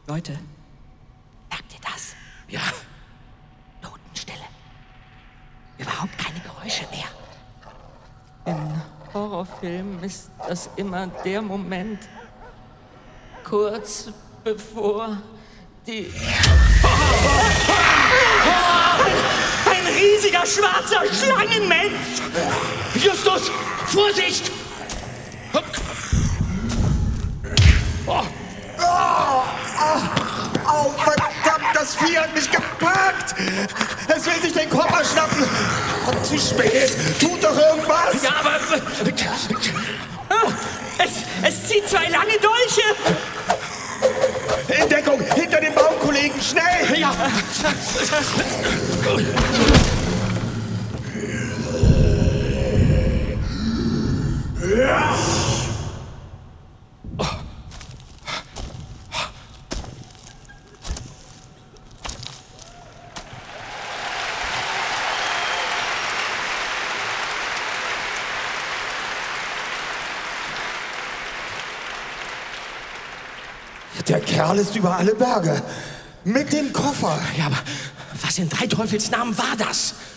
Leute, merkt ihr das? Ja. Totenstille. Überhaupt keine Geräusche mehr. In Horrorfilmen ist das immer der Moment, kurz bevor die... Ein riesiger schwarzer Schlangenmensch! Justus, Vorsicht! Au, verdammt, das Vieh hat mich gepackt! Es will sich den Koffer schnappen! Und zu spät! Tut doch irgendwas! Ja, aber... Es zieht zwei lange Dolche! In Deckung! Hinter dem Baum, Kollegen! Schnell! Ja! Der Kerl ist über alle Berge. Mit dem Koffer. Ja, aber was in drei Teufels Namen war das?